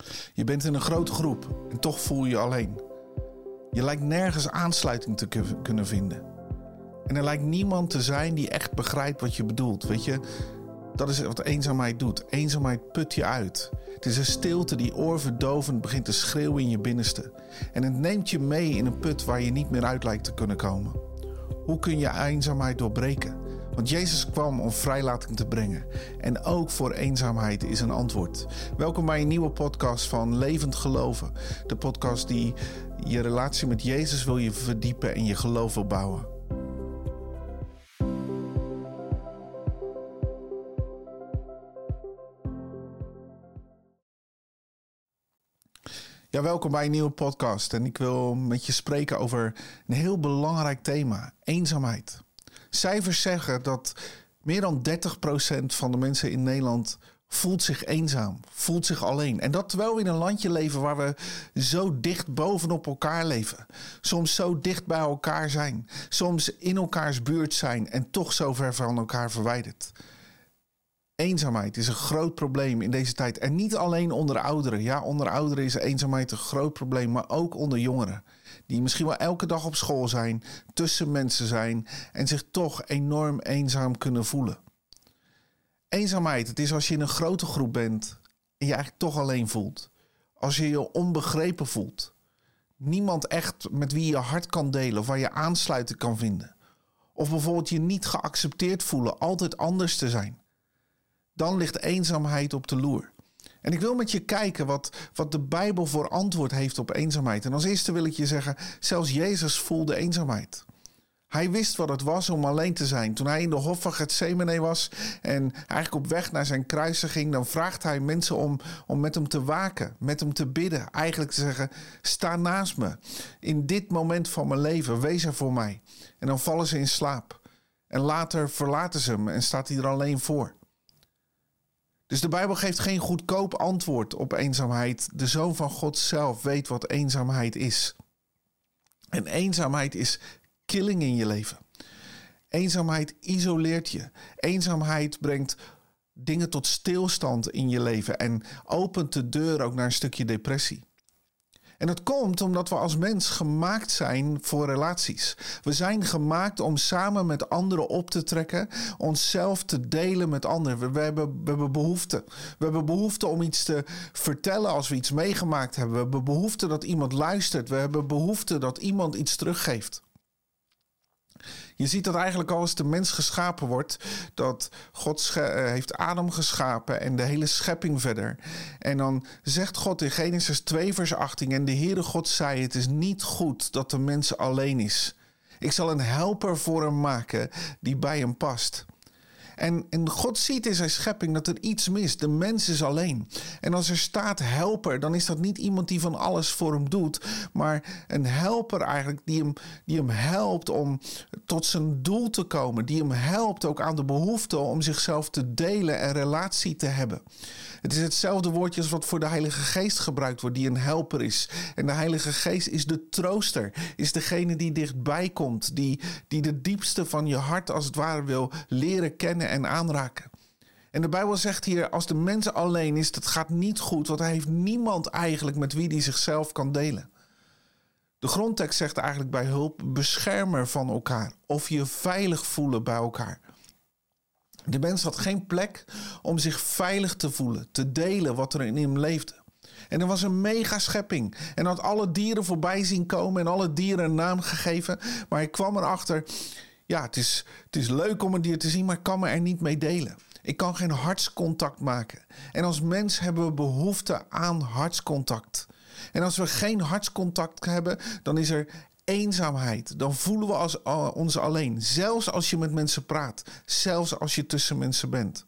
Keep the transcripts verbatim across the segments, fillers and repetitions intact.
Je bent in een grote groep en toch voel je je alleen. Je lijkt nergens aansluiting te kunnen vinden. En er lijkt niemand te zijn die echt begrijpt wat je bedoelt. Weet je, dat is wat eenzaamheid doet. Eenzaamheid put je uit. Het is een stilte die oorverdovend begint te schreeuwen in je binnenste. En het neemt je mee in een put waar je niet meer uit lijkt te kunnen komen. Hoe kun je eenzaamheid doorbreken? Want Jezus kwam om vrijlating te brengen. En ook voor eenzaamheid is een antwoord. Welkom bij een nieuwe podcast van Levend Geloven. De podcast die je relatie met Jezus wil je verdiepen en je geloof wil bouwen. Ja, welkom bij een nieuwe podcast. En ik wil met je spreken over een heel belangrijk thema: eenzaamheid. Cijfers zeggen dat meer dan dertig procent van de mensen in Nederland voelt zich eenzaam, voelt zich alleen. En dat terwijl we in een landje leven waar we zo dicht bovenop elkaar leven. Soms zo dicht bij elkaar zijn. Soms in elkaars buurt zijn en toch zo ver van elkaar verwijderd. Eenzaamheid is een groot probleem in deze tijd. En niet alleen onder ouderen. Ja, onder ouderen is eenzaamheid een groot probleem, maar ook onder jongeren. Die misschien wel elke dag op school zijn, tussen mensen zijn en zich toch enorm eenzaam kunnen voelen. Eenzaamheid, het is als je in een grote groep bent en je eigenlijk toch alleen voelt. Als je je onbegrepen voelt. Niemand echt met wie je hart kan delen of waar je aansluiting kan vinden. Of bijvoorbeeld je niet geaccepteerd voelen, altijd anders te zijn. Dan ligt eenzaamheid op de loer. En ik wil met je kijken wat, wat de Bijbel voor antwoord heeft op eenzaamheid. En als eerste wil ik je zeggen, zelfs Jezus voelde eenzaamheid. Hij wist wat het was om alleen te zijn. Toen hij in de hof van Getsemane was en eigenlijk op weg naar zijn kruisiging, dan vraagt hij mensen om, om met hem te waken, met hem te bidden. Eigenlijk te zeggen, sta naast me. In dit moment van mijn leven, wees er voor mij. En dan vallen ze in slaap. En later verlaten ze hem en staat hij er alleen voor. Dus de Bijbel geeft geen goedkoop antwoord op eenzaamheid. De Zoon van God zelf weet wat eenzaamheid is. En eenzaamheid is killing in je leven. Eenzaamheid isoleert je. Eenzaamheid brengt dingen tot stilstand in je leven en opent de deur ook naar een stukje depressie. En dat komt omdat we als mens gemaakt zijn voor relaties. We zijn gemaakt om samen met anderen op te trekken, onszelf te delen met anderen. We, we, hebben, we hebben behoefte. We hebben behoefte om iets te vertellen als we iets meegemaakt hebben. We hebben behoefte dat iemand luistert. We hebben behoefte dat iemand iets teruggeeft. Je ziet dat eigenlijk al als de mens geschapen wordt, dat God sche- heeft Adam geschapen en de hele schepping verder. En dan zegt God in Genesis twee vers achttien, en de Heere God zei, het is niet goed dat de mens alleen is. Ik zal een helper voor hem maken die bij hem past. En, en God ziet in zijn schepping dat er iets mist. De mens is alleen. En als er staat helper, dan is dat niet iemand die van alles voor hem doet, maar een helper eigenlijk die hem, die hem helpt om tot zijn doel te komen. Die hem helpt ook aan de behoefte om zichzelf te delen en relatie te hebben. Het is hetzelfde woordje als wat voor de Heilige Geest gebruikt wordt, die een helper is. En de Heilige Geest is de trooster, is degene die dichtbij komt, die, die de diepste van je hart als het ware wil leren kennen en aanraken. En de Bijbel zegt hier, als de mens alleen is, dat gaat niet goed, want hij heeft niemand eigenlijk met wie hij zichzelf kan delen. De grondtekst zegt eigenlijk bij hulp, beschermer van elkaar of je veilig voelen bij elkaar. De mens had geen plek om zich veilig te voelen, te delen wat er in hem leefde. En er was een mega schepping. En had alle dieren voorbij zien komen en alle dieren een naam gegeven. Maar hij kwam erachter, ja, het is, het is leuk om een dier te zien, maar ik kan me er niet mee delen. Ik kan geen hartscontact maken. En als mens hebben we behoefte aan hartscontact. En als we geen hartscontact hebben, dan is er eenzaamheid. Dan voelen we als, uh, ons alleen. Zelfs als je met mensen praat. Zelfs als je tussen mensen bent.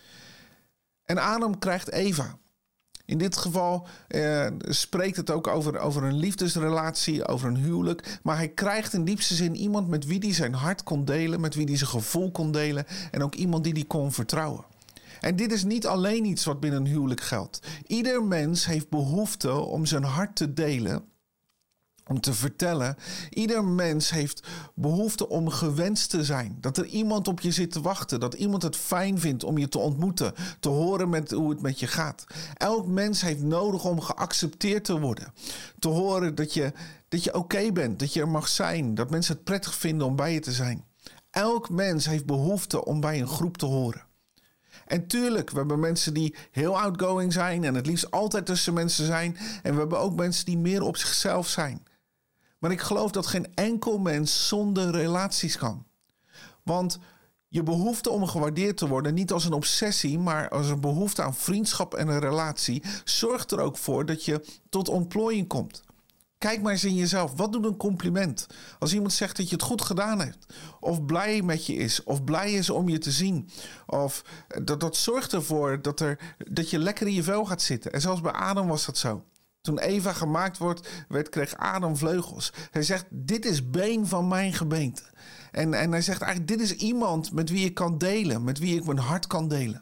En Adam krijgt Eva. In dit geval uh, spreekt het ook over, over een liefdesrelatie, over een huwelijk. Maar hij krijgt in diepste zin iemand met wie hij zijn hart kon delen, met wie hij zijn gevoel kon delen en ook iemand die hij kon vertrouwen. En dit is niet alleen iets wat binnen een huwelijk geldt. Ieder mens heeft behoefte om zijn hart te delen, om te vertellen, ieder mens heeft behoefte om gewenst te zijn. Dat er iemand op je zit te wachten. Dat iemand het fijn vindt om je te ontmoeten. Te horen met hoe het met je gaat. Elk mens heeft nodig om geaccepteerd te worden. Te horen dat je, dat je oké bent. Dat je er mag zijn. Dat mensen het prettig vinden om bij je te zijn. Elk mens heeft behoefte om bij een groep te horen. En tuurlijk, we hebben mensen die heel outgoing zijn en het liefst altijd tussen mensen zijn. En we hebben ook mensen die meer op zichzelf zijn. Maar ik geloof dat geen enkel mens zonder relaties kan. Want je behoefte om gewaardeerd te worden, niet als een obsessie, maar als een behoefte aan vriendschap en een relatie, zorgt er ook voor dat je tot ontplooiing komt. Kijk maar eens in jezelf. Wat doet een compliment? Als iemand zegt dat je het goed gedaan hebt. Of blij met je is. Of blij is om je te zien. Of dat, dat zorgt ervoor dat, er, dat je lekker in je vel gaat zitten. En zelfs bij Adam was dat zo. Toen Eva gemaakt wordt, werd, kreeg Adam vleugels. Hij zegt, dit is been van mijn gebeente. En, en hij zegt eigenlijk, dit is iemand met wie ik kan delen. Met wie ik mijn hart kan delen.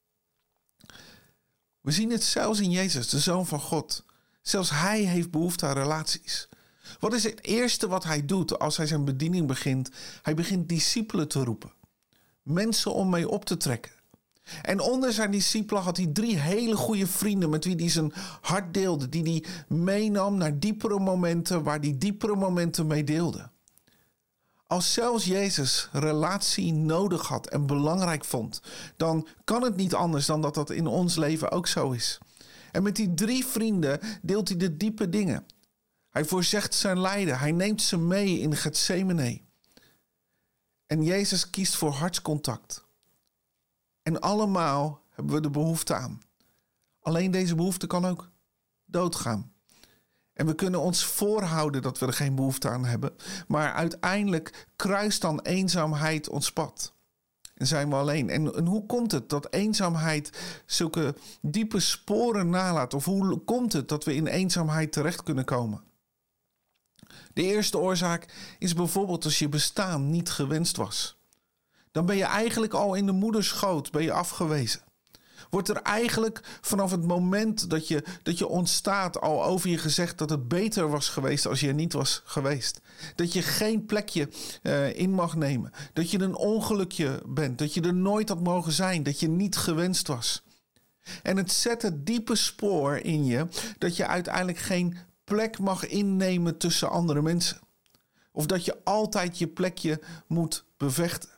We zien het zelfs in Jezus, de Zoon van God. Zelfs hij heeft behoefte aan relaties. Wat is het eerste wat hij doet als hij zijn bediening begint? Hij begint discipelen te roepen. Mensen om mee op te trekken. En onder zijn discipelen had hij drie hele goede vrienden met wie hij zijn hart deelde. Die hij meenam naar diepere momenten waar hij diepere momenten mee deelde. Als zelfs Jezus relatie nodig had en belangrijk vond, dan kan het niet anders dan dat dat in ons leven ook zo is. En met die drie vrienden deelt hij de diepe dingen. Hij voorzegt zijn lijden. Hij neemt ze mee in Getsemane. En Jezus kiest voor hartscontact. En allemaal hebben we de behoefte aan. Alleen deze behoefte kan ook doodgaan. En we kunnen ons voorhouden dat we er geen behoefte aan hebben. Maar uiteindelijk kruist dan eenzaamheid ons pad. En zijn we alleen. En, en hoe komt het dat eenzaamheid zulke diepe sporen nalaat? Of hoe komt het dat we in eenzaamheid terecht kunnen komen? De eerste oorzaak is bijvoorbeeld als je bestaan niet gewenst was. Dan ben je eigenlijk al in de moederschoot ben je afgewezen. Wordt er eigenlijk vanaf het moment dat je, dat je ontstaat al over je gezegd dat het beter was geweest als je er niet was geweest. Dat je geen plekje uh, in mag nemen. Dat je een ongelukje bent. Dat je er nooit had mogen zijn. Dat je niet gewenst was. En het zet het diepe spoor in je dat je uiteindelijk geen plek mag innemen tussen andere mensen. Of dat je altijd je plekje moet bevechten.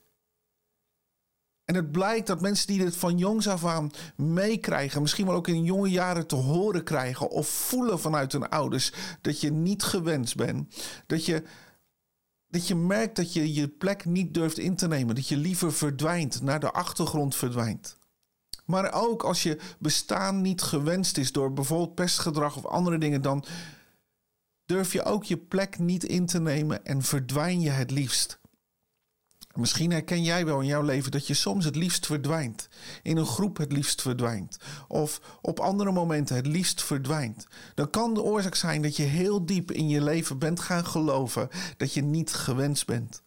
En het blijkt dat mensen die dit van jongs af aan meekrijgen, misschien wel ook in jonge jaren te horen krijgen of voelen vanuit hun ouders dat je niet gewenst bent. Dat je, dat je merkt dat je je plek niet durft in te nemen. Dat je liever verdwijnt, naar de achtergrond verdwijnt. Maar ook als je bestaan niet gewenst is door bijvoorbeeld pestgedrag of andere dingen, dan durf je ook je plek niet in te nemen en verdwijn je het liefst. Misschien herken jij wel in jouw leven dat je soms het liefst verdwijnt. In een groep het liefst verdwijnt. Of op andere momenten het liefst verdwijnt. Dan kan de oorzaak zijn dat je heel diep in je leven bent gaan geloven dat je niet gewenst bent.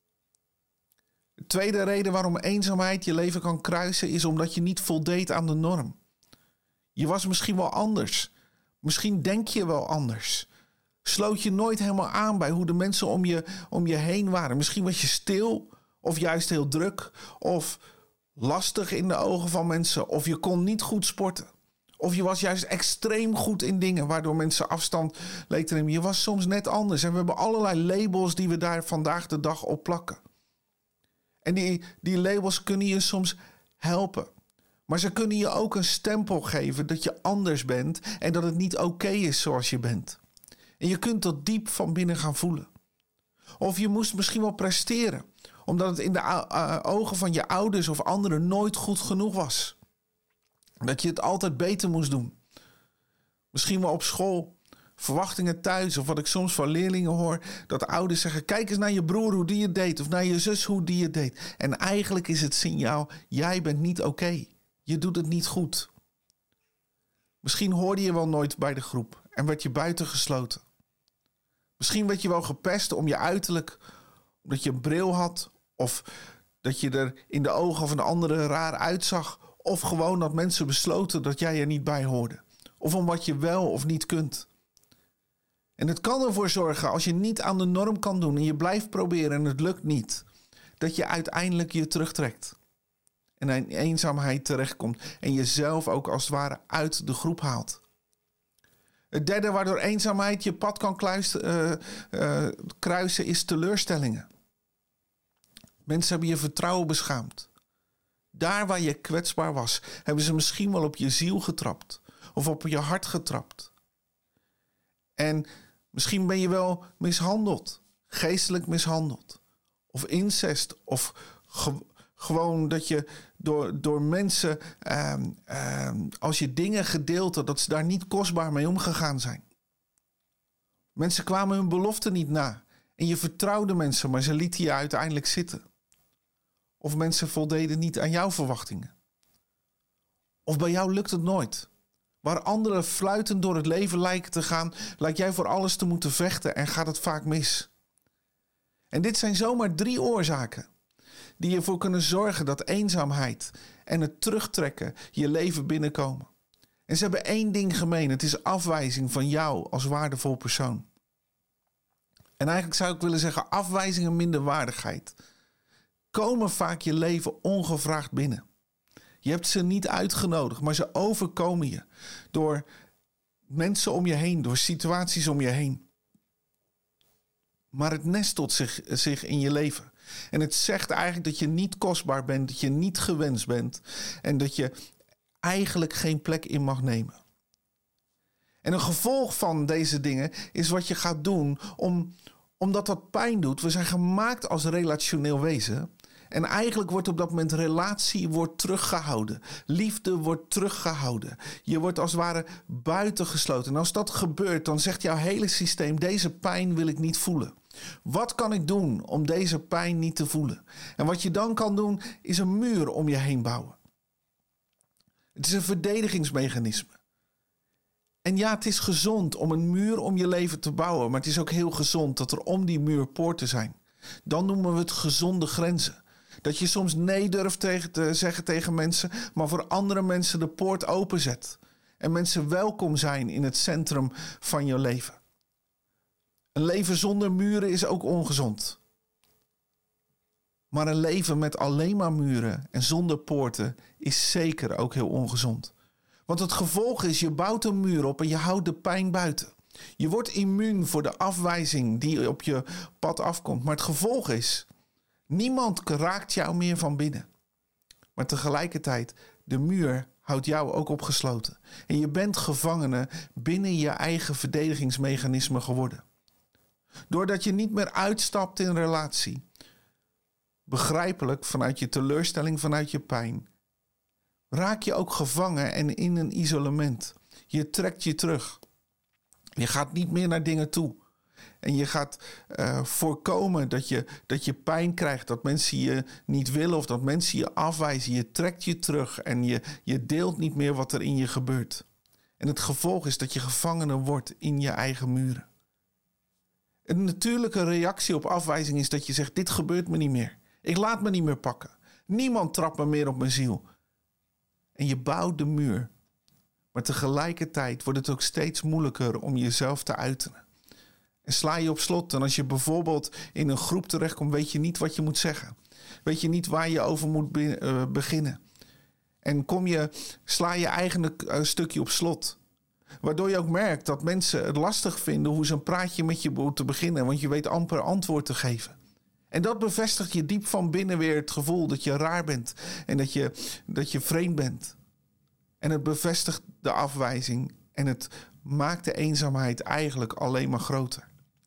De tweede reden waarom eenzaamheid je leven kan kruisen is omdat je niet voldeed aan de norm. Je was misschien wel anders. Misschien denk je wel anders. Sloot je nooit helemaal aan bij hoe de mensen om je, om je heen waren. Misschien was je stil of juist heel druk of lastig in de ogen van mensen. Of je kon niet goed sporten. Of je was juist extreem goed in dingen waardoor mensen afstand leek te nemen. Je was soms net anders. En we hebben allerlei labels die we daar vandaag de dag op plakken. En die, die labels kunnen je soms helpen. Maar ze kunnen je ook een stempel geven dat je anders bent en dat het niet oké is zoals je bent. En je kunt dat diep van binnen gaan voelen. Of je moest misschien wel presteren, omdat het in de uh, ogen van je ouders of anderen nooit goed genoeg was. Dat je het altijd beter moest doen. Misschien wel op school, verwachtingen thuis of wat ik soms van leerlingen hoor, dat ouders zeggen, kijk eens naar je broer hoe die het deed of naar je zus hoe die het deed. En eigenlijk is het signaal, jij bent niet oké. Je doet het niet goed. Misschien hoorde je wel nooit bij de groep en werd je buitengesloten. Misschien werd je wel gepest om je uiterlijk, omdat je een bril had of dat je er in de ogen van de anderen raar uitzag. Of gewoon dat mensen besloten dat jij er niet bij hoorde. Of om wat je wel of niet kunt. En het kan ervoor zorgen, als je niet aan de norm kan doen en je blijft proberen en het lukt niet, dat je uiteindelijk je terugtrekt. En in eenzaamheid terechtkomt en jezelf ook als het ware uit de groep haalt. Het derde waardoor eenzaamheid je pad kan kluis, uh, uh, kruisen is teleurstellingen. Mensen hebben je vertrouwen beschaamd. Daar waar je kwetsbaar was, hebben ze misschien wel op je ziel getrapt. Of op je hart getrapt. En misschien ben je wel mishandeld. Geestelijk mishandeld. Of incest. Of ge- gewoon dat je door, door mensen, uh, uh, als je dingen gedeeld had, dat ze daar niet kostbaar mee omgegaan zijn. Mensen kwamen hun belofte niet na. En je vertrouwde mensen, maar ze lieten je uiteindelijk zitten. Of mensen voldeden niet aan jouw verwachtingen. Of bij jou lukt het nooit. Waar anderen fluitend door het leven lijken te gaan, lijkt jij voor alles te moeten vechten en gaat het vaak mis. En dit zijn zomaar drie oorzaken die ervoor kunnen zorgen dat eenzaamheid en het terugtrekken je leven binnenkomen. En ze hebben één ding gemeen, het is afwijzing van jou als waardevol persoon. En eigenlijk zou ik willen zeggen afwijzing en minderwaardigheid komen vaak je leven ongevraagd binnen. Je hebt ze niet uitgenodigd, maar ze overkomen je door mensen om je heen, door situaties om je heen. Maar het nestelt zich, zich in je leven. En het zegt eigenlijk dat je niet kostbaar bent, dat je niet gewenst bent en dat je eigenlijk geen plek in mag nemen. En een gevolg van deze dingen is wat je gaat doen om, omdat dat pijn doet. We zijn gemaakt als relationeel wezen. En eigenlijk wordt op dat moment relatie wordt teruggehouden. Liefde wordt teruggehouden. Je wordt als het ware buitengesloten. En als dat gebeurt, dan zegt jouw hele systeem, deze pijn wil ik niet voelen. Wat kan ik doen om deze pijn niet te voelen? En wat je dan kan doen, is een muur om je heen bouwen. Het is een verdedigingsmechanisme. En ja, het is gezond om een muur om je leven te bouwen. Maar het is ook heel gezond dat er om die muur poorten zijn. Dan noemen we het gezonde grenzen. Dat je soms nee durft tegen te zeggen tegen mensen, maar voor andere mensen de poort openzet. En mensen welkom zijn in het centrum van je leven. Een leven zonder muren is ook ongezond. Maar een leven met alleen maar muren en zonder poorten is zeker ook heel ongezond. Want het gevolg is, je bouwt een muur op en je houdt de pijn buiten. Je wordt immuun voor de afwijzing die op je pad afkomt. Maar het gevolg is, niemand raakt jou meer van binnen. Maar tegelijkertijd, de muur houdt jou ook opgesloten. En je bent gevangene binnen je eigen verdedigingsmechanisme geworden. Doordat je niet meer uitstapt in relatie, begrijpelijk vanuit je teleurstelling, vanuit je pijn, raak je ook gevangen en in een isolement. Je trekt je terug. Je gaat niet meer naar dingen toe. En je gaat uh, voorkomen dat je, dat je pijn krijgt, dat mensen je niet willen of dat mensen je afwijzen. Je trekt je terug en je, je deelt niet meer wat er in je gebeurt. En het gevolg is dat je gevangene wordt in je eigen muren. Een natuurlijke reactie op afwijzing is dat je zegt, dit gebeurt me niet meer. Ik laat me niet meer pakken. Niemand trapt me meer op mijn ziel. En je bouwt de muur. Maar tegelijkertijd wordt het ook steeds moeilijker om jezelf te uiten. En sla je op slot. En als je bijvoorbeeld in een groep terechtkomt, weet je niet wat je moet zeggen. Weet je niet waar je over moet be- uh, beginnen. En kom je, sla je eigen uh, stukje op slot. Waardoor je ook merkt dat mensen het lastig vinden hoe ze een praatje met je moeten beginnen. Want je weet amper antwoord te geven. En dat bevestigt je diep van binnen weer het gevoel dat je raar bent. En dat je, dat je vreemd bent. En het bevestigt de afwijzing. En het maakt de eenzaamheid eigenlijk alleen maar groter.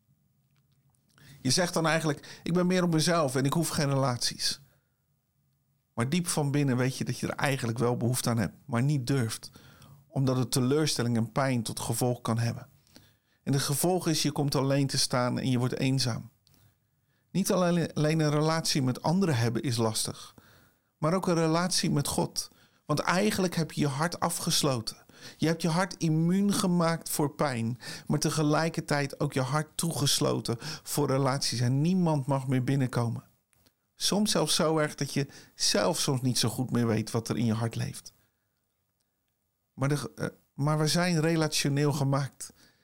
Je zegt dan eigenlijk, ik ben meer op mezelf en ik hoef geen relaties. Maar diep van binnen weet je dat je er eigenlijk wel behoefte aan hebt. Maar niet durft. Omdat het teleurstelling en pijn tot gevolg kan hebben. En het gevolg is, je komt alleen te staan en je wordt eenzaam. Niet alleen, alleen een relatie met anderen hebben is lastig. Maar ook een relatie met God. Want eigenlijk heb je je hart afgesloten. Je hebt je hart immuun gemaakt voor pijn. Maar tegelijkertijd ook je hart toegesloten voor relaties. En niemand mag meer binnenkomen. Soms zelfs zo erg dat je zelf soms niet zo goed meer weet wat er in je hart leeft. Maar, de, uh, maar we zijn relationeel gemaakt.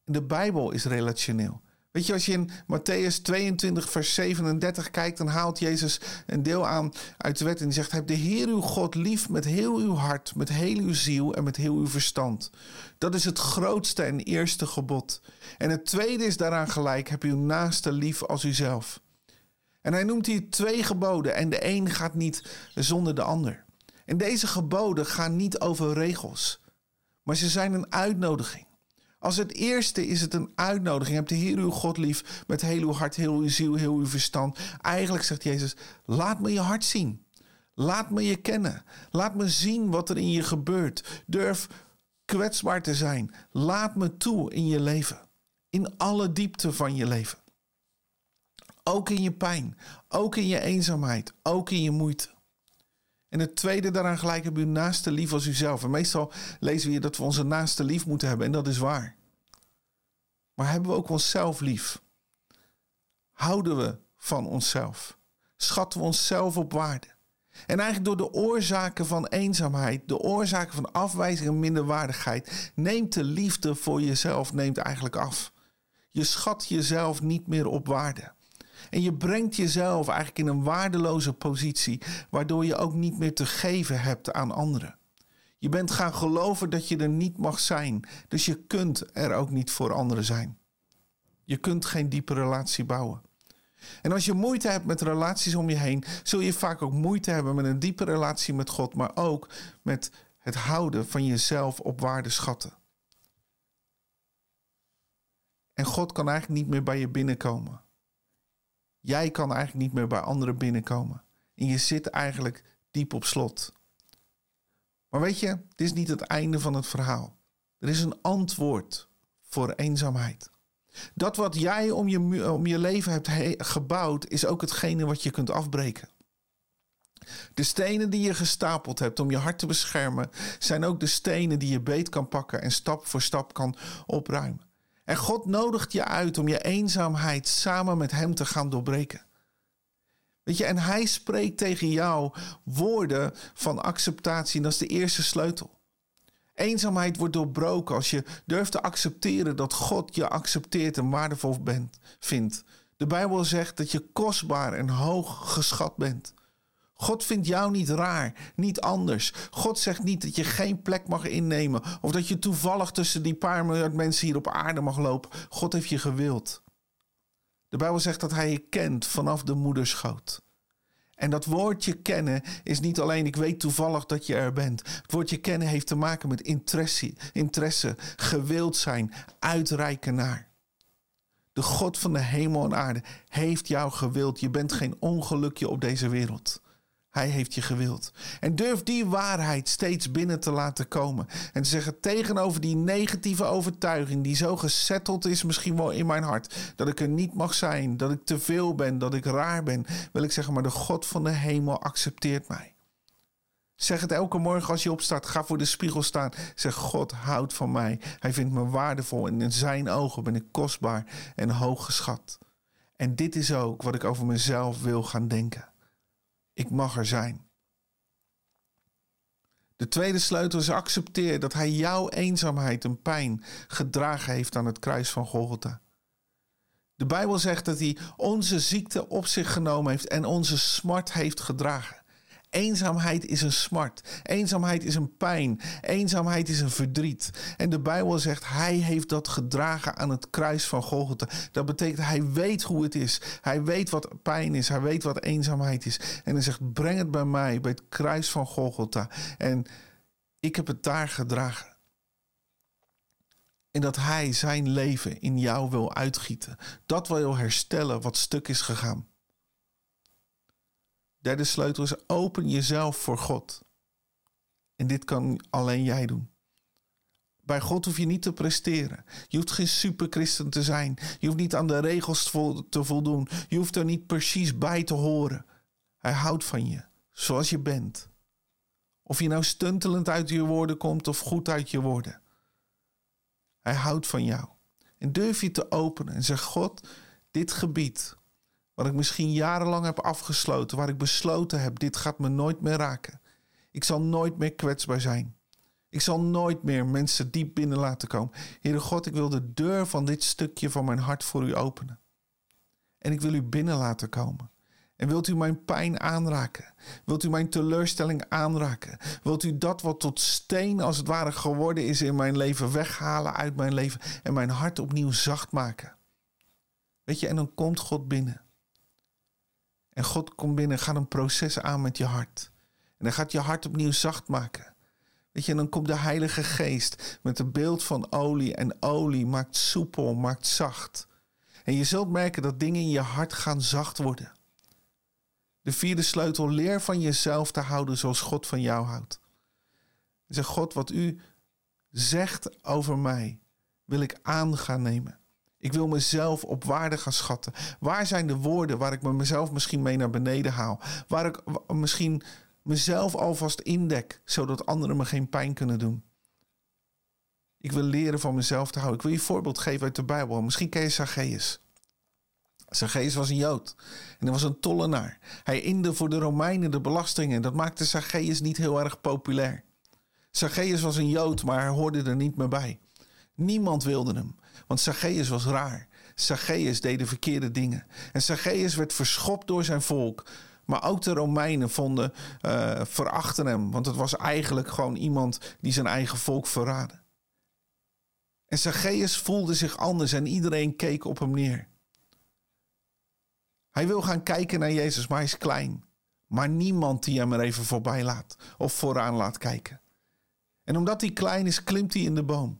De Bijbel is relationeel. Weet je, als je in Mattheüs tweeëntwintig vers zevenendertig kijkt, dan haalt Jezus een deel aan uit de wet en die zegt: heb de Heer uw God lief met heel uw hart, met heel uw ziel en met heel uw verstand. Dat is het grootste en eerste gebod. En het tweede is daaraan gelijk: heb uw naaste lief als uzelf. En hij noemt hier twee geboden en de een gaat niet zonder de ander. En deze geboden gaan niet over regels, maar ze zijn een uitnodiging. Als het eerste is het een uitnodiging. Heb de Heer uw God lief met heel uw hart, heel uw ziel, heel uw verstand. Eigenlijk zegt Jezus: laat me je hart zien. Laat me je kennen. Laat me zien wat er in je gebeurt. Durf kwetsbaar te zijn. Laat me toe in je leven. In alle diepte van je leven. Ook in je pijn. Ook in je eenzaamheid. Ook in je moeite. En het tweede daaraan gelijk: heb uw naaste lief als uzelf. En meestal lezen we hier dat we onze naaste lief moeten hebben. En dat is waar. Maar hebben we ook onszelf lief? Houden we van onszelf? Schatten we onszelf op waarde? En eigenlijk door de oorzaken van eenzaamheid, de oorzaken van afwijzing en minderwaardigheid, neemt de liefde voor jezelf neemt eigenlijk af. Je schat jezelf niet meer op waarde. En je brengt jezelf eigenlijk in een waardeloze positie, waardoor je ook niet meer te geven hebt aan anderen. Je bent gaan geloven dat je er niet mag zijn, dus je kunt er ook niet voor anderen zijn. Je kunt geen diepe relatie bouwen. En als je moeite hebt met relaties om je heen, zul je vaak ook moeite hebben met een diepe relatie met God, maar ook met het houden van jezelf op waarde schatten. En God kan eigenlijk niet meer bij je binnenkomen. Jij kan eigenlijk niet meer bij anderen binnenkomen. En je zit eigenlijk diep op slot. Maar weet je, dit is niet het einde van het verhaal. Er is een antwoord voor eenzaamheid. Dat wat jij om je, om je leven hebt he- gebouwd, is ook hetgene wat je kunt afbreken. De stenen die je gestapeld hebt om je hart te beschermen, zijn ook de stenen die je beet kan pakken en stap voor stap kan opruimen. En God nodigt je uit om je eenzaamheid samen met hem te gaan doorbreken. Weet je, en hij spreekt tegen jou woorden van acceptatie en dat is de eerste sleutel. Eenzaamheid wordt doorbroken als je durft te accepteren dat God je accepteert en waardevol bent, vindt. De Bijbel zegt dat je kostbaar en hoog geschat bent. God vindt jou niet raar, niet anders. God zegt niet dat je geen plek mag innemen of dat je toevallig tussen die paar miljard mensen hier op aarde mag lopen. God heeft je gewild. De Bijbel zegt dat hij je kent vanaf de moederschoot. En dat woordje kennen is niet alleen ik weet toevallig dat je er bent. Het woordje kennen heeft te maken met interesse, interesse, gewild zijn, uitreiken naar. De God van de hemel en aarde heeft jou gewild. Je bent geen ongelukje op deze wereld. Hij heeft je gewild. En durf die waarheid steeds binnen te laten komen. En te zeggen tegenover die negatieve overtuiging die zo gesetteld is misschien wel in mijn hart. Dat ik er niet mag zijn, dat ik te veel ben, dat ik raar ben. Wil ik zeggen, maar de God van de hemel accepteert mij. Zeg het elke morgen als je opstaat. Ga voor de spiegel staan. Zeg: God houdt van mij. Hij vindt me waardevol. En in zijn ogen ben ik kostbaar en hoog geschat. En dit is ook wat ik over mezelf wil gaan denken. Ik mag er zijn. De tweede sleutel is: accepteer dat hij jouw eenzaamheid en pijn gedragen heeft aan het kruis van Golgotha. De Bijbel zegt dat hij onze ziekte op zich genomen heeft en onze smart heeft gedragen. Eenzaamheid is een smart. Eenzaamheid is een pijn. Eenzaamheid is een verdriet. En de Bijbel zegt, hij heeft dat gedragen aan het kruis van Golgotha. Dat betekent, hij weet hoe het is. Hij weet wat pijn is. Hij weet wat eenzaamheid is. En hij zegt, breng het bij mij, bij het kruis van Golgotha. En ik heb het daar gedragen. En dat hij zijn leven in jou wil uitgieten. Dat wil herstellen wat stuk is gegaan. Derde sleutel is: open jezelf voor God. En dit kan alleen jij doen. Bij God hoef je niet te presteren. Je hoeft geen superchristen te zijn. Je hoeft niet aan de regels te voldoen. Je hoeft er niet precies bij te horen. Hij houdt van je, zoals je bent. Of je nou stuntelend uit je woorden komt of goed uit je woorden. Hij houdt van jou. En durf je te openen en zeg: God, dit gebied wat ik misschien jarenlang heb afgesloten, waar ik besloten heb, dit gaat me nooit meer raken. Ik zal nooit meer kwetsbaar zijn. Ik zal nooit meer mensen diep binnen laten komen. Heere God, ik wil de deur van dit stukje van mijn hart voor u openen. En ik wil u binnen laten komen. En wilt u mijn pijn aanraken? Wilt u mijn teleurstelling aanraken? Wilt u dat wat tot steen als het ware geworden is in mijn leven weghalen uit mijn leven en mijn hart opnieuw zacht maken? Weet je, en dan komt God binnen. En God komt binnen, gaat een proces aan met je hart. En dan gaat je hart opnieuw zacht maken. Weet je, en dan komt de Heilige Geest met een beeld van olie. En olie maakt soepel, maakt zacht. En je zult merken dat dingen in je hart gaan zacht worden. De vierde sleutel, leer van jezelf te houden zoals God van jou houdt. Zeg, God, wat u zegt over mij, wil ik aan gaan nemen. Ik wil mezelf op waarde gaan schatten. Waar zijn de woorden waar ik mezelf misschien mee naar beneden haal? Waar ik misschien mezelf alvast indek, zodat anderen me geen pijn kunnen doen. Ik wil leren van mezelf te houden. Ik wil je een voorbeeld geven uit de Bijbel. Misschien ken je Zacchaeus. Zacchaeus was een Jood en hij was een tollenaar. Hij inde voor de Romeinen de belastingen. Dat maakte Zacchaeus niet heel erg populair. Zacchaeus was een Jood, maar hij hoorde er niet meer bij. Niemand wilde hem, want Zacchaeus was raar. Zacchaeus deed de verkeerde dingen. En Zacchaeus werd verschopt door zijn volk. Maar ook de Romeinen vonden, uh, verachten hem, want het was eigenlijk gewoon iemand die zijn eigen volk verraadde. En Zacchaeus voelde zich anders en iedereen keek op hem neer. Hij wil gaan kijken naar Jezus, maar hij is klein. Maar niemand die hem er even voorbij laat of vooraan laat kijken. En omdat hij klein is, klimt hij in de boom.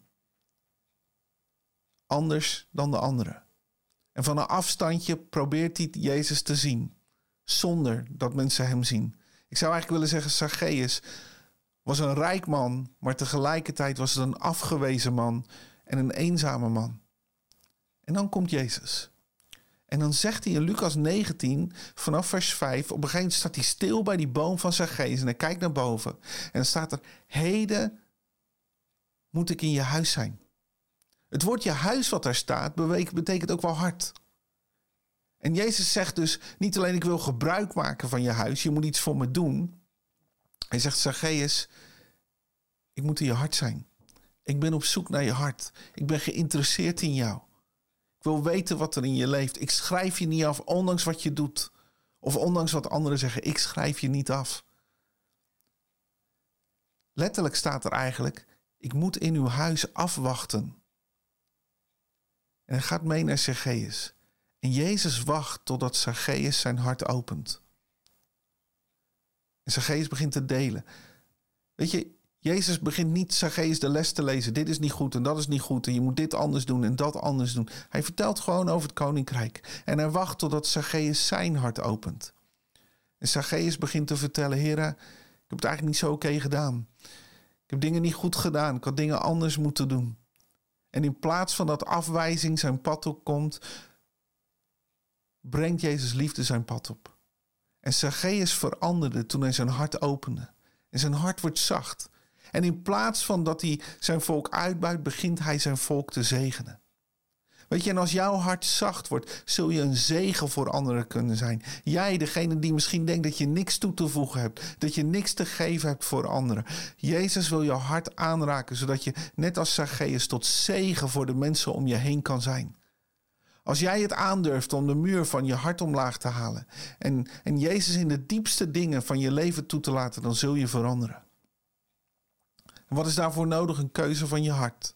Anders dan de anderen. En van een afstandje probeert hij Jezus te zien. Zonder dat mensen hem zien. Ik zou eigenlijk willen zeggen, Zacchaeus was een rijk man, maar tegelijkertijd was het een afgewezen man en een eenzame man. En dan komt Jezus. En dan zegt hij in Lucas negentien, vanaf vers vijf, op een gegeven moment staat hij stil bij die boom van Zacchaeus en hij kijkt naar boven. En dan staat er, heden moet ik in je huis zijn. Het woordje huis wat daar staat, betekent ook wel hart. En Jezus zegt dus niet alleen ik wil gebruik maken van je huis, je moet iets voor me doen. Hij zegt, Zacchaeus, ik moet in je hart zijn. Ik ben op zoek naar je hart. Ik ben geïnteresseerd in jou. Ik wil weten wat er in je leeft. Ik schrijf je niet af, ondanks wat je doet. Of ondanks wat anderen zeggen, ik schrijf je niet af. Letterlijk staat er eigenlijk, ik moet in uw huis afwachten. En hij gaat mee naar Zacchaeus. En Jezus wacht totdat Zacchaeus zijn hart opent. En Zacchaeus begint te delen. Weet je, Jezus begint niet Zacchaeus de les te lezen. Dit is niet goed en dat is niet goed. En je moet dit anders doen en dat anders doen. Hij vertelt gewoon over het koninkrijk. En hij wacht totdat Zacchaeus zijn hart opent. En Zacchaeus begint te vertellen, Heere, ik heb het eigenlijk niet zo oké gedaan. Ik heb dingen niet goed gedaan. Ik had dingen anders moeten doen. En in plaats van dat afwijzing zijn pad op komt, brengt Jezus liefde zijn pad op. En Zacchaeus veranderde toen hij zijn hart opende. En zijn hart wordt zacht. En in plaats van dat hij zijn volk uitbuit, begint hij zijn volk te zegenen. Weet je, en als jouw hart zacht wordt, zul je een zegen voor anderen kunnen zijn. Jij, degene die misschien denkt dat je niks toe te voegen hebt, dat je niks te geven hebt voor anderen. Jezus wil jouw hart aanraken, zodat je, net als Zacchaeus, tot zegen voor de mensen om je heen kan zijn. Als jij het aandurft om de muur van je hart omlaag te halen en, en Jezus in de diepste dingen van je leven toe te laten, dan zul je veranderen. En wat is daarvoor nodig? Een keuze van je hart.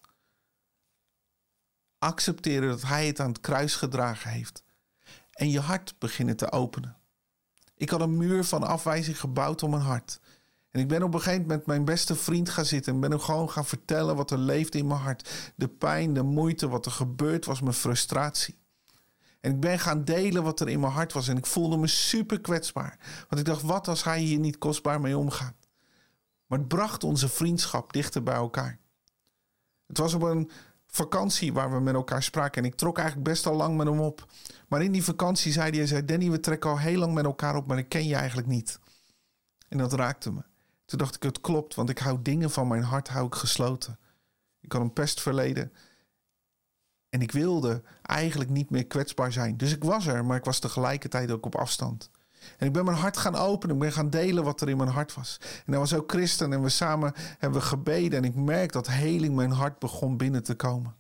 Accepteren dat hij het aan het kruis gedragen heeft. En je hart beginnen te openen. Ik had een muur van afwijzing gebouwd om mijn hart. En ik ben op een gegeven moment met mijn beste vriend gaan zitten en ben hem gewoon gaan vertellen wat er leefde in mijn hart. De pijn, de moeite, wat er gebeurd was, mijn frustratie. En ik ben gaan delen wat er in mijn hart was. En ik voelde me super kwetsbaar. Want ik dacht, wat als hij hier niet kostbaar mee omgaat? Maar het bracht onze vriendschap dichter bij elkaar. Het was op een vakantie waar we met elkaar spraken. En ik trok eigenlijk best al lang met hem op. Maar in die vakantie zei hij, hij zei, Danny, we trekken al heel lang met elkaar op, maar ik ken je eigenlijk niet. En dat raakte me. Toen dacht ik, het klopt, want ik hou dingen van mijn hart hou ik gesloten. Ik had een pestverleden. En ik wilde eigenlijk niet meer kwetsbaar zijn. Dus ik was er, maar ik was tegelijkertijd ook op afstand. En ik ben mijn hart gaan openen. Ik ben gaan delen wat er in mijn hart was. En hij was ook christen en we samen hebben we gebeden. En ik merk dat heling mijn hart begon binnen te komen.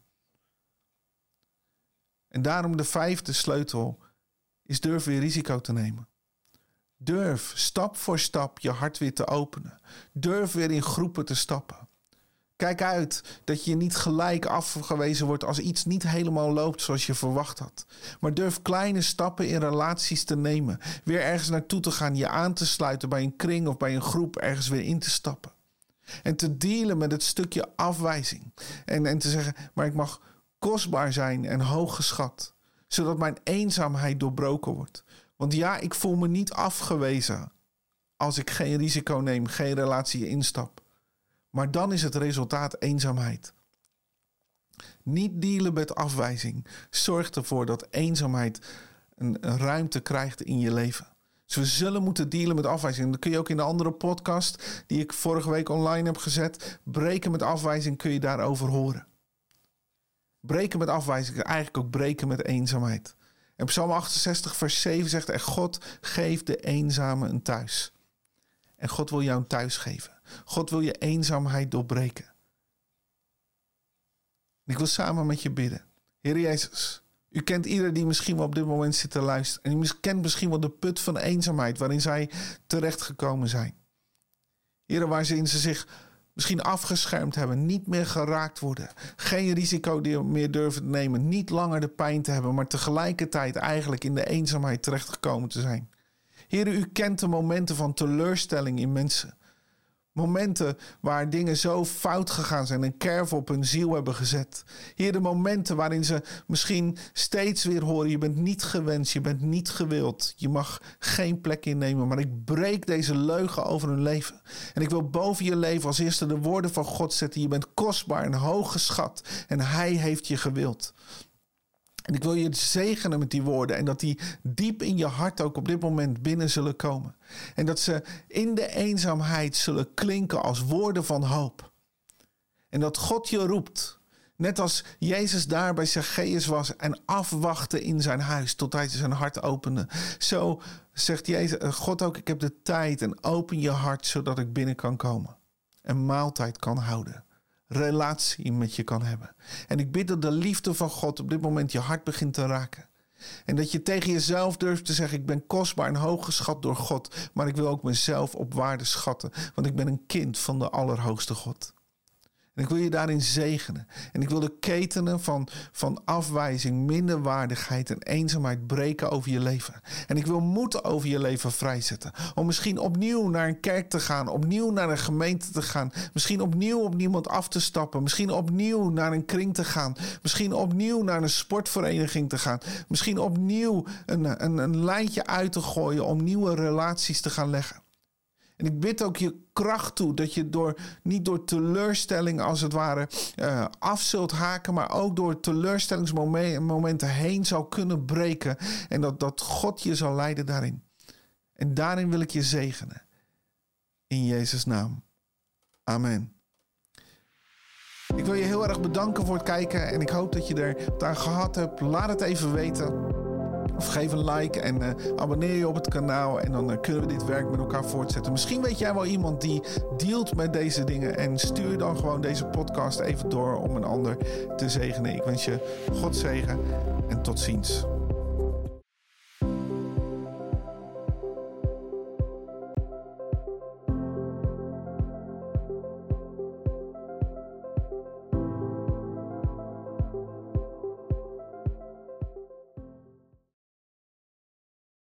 En daarom de vijfde sleutel is durf weer risico te nemen. Durf stap voor stap je hart weer te openen. Durf weer in groepen te stappen. Kijk uit dat je niet gelijk afgewezen wordt als iets niet helemaal loopt zoals je verwacht had. Maar durf kleine stappen in relaties te nemen. Weer ergens naartoe te gaan, je aan te sluiten bij een kring of bij een groep, ergens weer in te stappen. En te dealen met het stukje afwijzing. En, en te zeggen, maar ik mag kostbaar zijn en hooggeschat. Zodat mijn eenzaamheid doorbroken wordt. Want ja, ik voel me niet afgewezen als ik geen risico neem, geen relatie instap. Maar dan is het resultaat eenzaamheid. Niet dealen met afwijzing zorgt ervoor dat eenzaamheid een, een ruimte krijgt in je leven. Dus we zullen moeten dealen met afwijzing. Dat kun je ook in de andere podcast die ik vorige week online heb gezet. Breken met afwijzing kun je daarover horen. Breken met afwijzing is eigenlijk ook breken met eenzaamheid. En Psalm achtenzestig vers zeven zegt er: God geeft de eenzame een thuis. En God wil jou een thuis geven. God wil je eenzaamheid doorbreken. En ik wil samen met je bidden. Heer Jezus, u kent ieder die misschien wel op dit moment zit te luisteren. En u kent misschien wel de put van eenzaamheid waarin zij terechtgekomen zijn. Heer, waarin ze zich misschien afgeschermd hebben, niet meer geraakt worden. Geen risico meer durven te nemen, niet langer de pijn te hebben, maar tegelijkertijd eigenlijk in de eenzaamheid terechtgekomen te zijn. Heer, u kent de momenten van teleurstelling in mensen. Momenten waar dingen zo fout gegaan zijn en kerven op hun ziel hebben gezet. Heer, de momenten waarin ze misschien steeds weer horen: je bent niet gewenst, je bent niet gewild. Je mag geen plek innemen, maar ik breek deze leugen over hun leven. En ik wil boven je leven als eerste de woorden van God zetten: je bent kostbaar en hoog geschat en hij heeft je gewild. En ik wil je zegenen met die woorden en dat die diep in je hart ook op dit moment binnen zullen komen. En dat ze in de eenzaamheid zullen klinken als woorden van hoop. En dat God je roept, net als Jezus daar bij Zacchaeus was en afwachtte in zijn huis tot hij zijn hart opende. Zo zegt Jezus, God ook: ik heb de tijd en open je hart zodat ik binnen kan komen. En maaltijd kan houden. Relatie met je kan hebben. En ik bid dat de liefde van God op dit moment je hart begint te raken. En dat je tegen jezelf durft te zeggen: ik ben kostbaar en hooggeschat door God, maar ik wil ook mezelf op waarde schatten, want ik ben een kind van de Allerhoogste God. En ik wil je daarin zegenen. En ik wil de ketenen van, van afwijzing, minderwaardigheid en eenzaamheid breken over je leven. En ik wil moed over je leven vrijzetten. Om misschien opnieuw naar een kerk te gaan. Opnieuw naar een gemeente te gaan. Misschien opnieuw op niemand af te stappen. Misschien opnieuw naar een kring te gaan. Misschien opnieuw naar een sportvereniging te gaan. Misschien opnieuw een, een, een lijntje uit te gooien om nieuwe relaties te gaan leggen. En ik bid ook je kracht toe dat je door, niet door teleurstelling als het ware uh, af zult haken, maar ook door teleurstellingsmomenten heen zou kunnen breken. En dat, dat God je zal leiden daarin. En daarin wil ik je zegenen. In Jezus' naam. Amen. Ik wil je heel erg bedanken voor het kijken en ik hoop dat je er wat aan gehad hebt. Laat het even weten. Of geef een like en uh, abonneer je op het kanaal. En dan uh, kunnen we dit werk met elkaar voortzetten. Misschien weet jij wel iemand die dealt met deze dingen. En stuur dan gewoon deze podcast even door om een ander te zegenen. Ik wens je God zegen en tot ziens.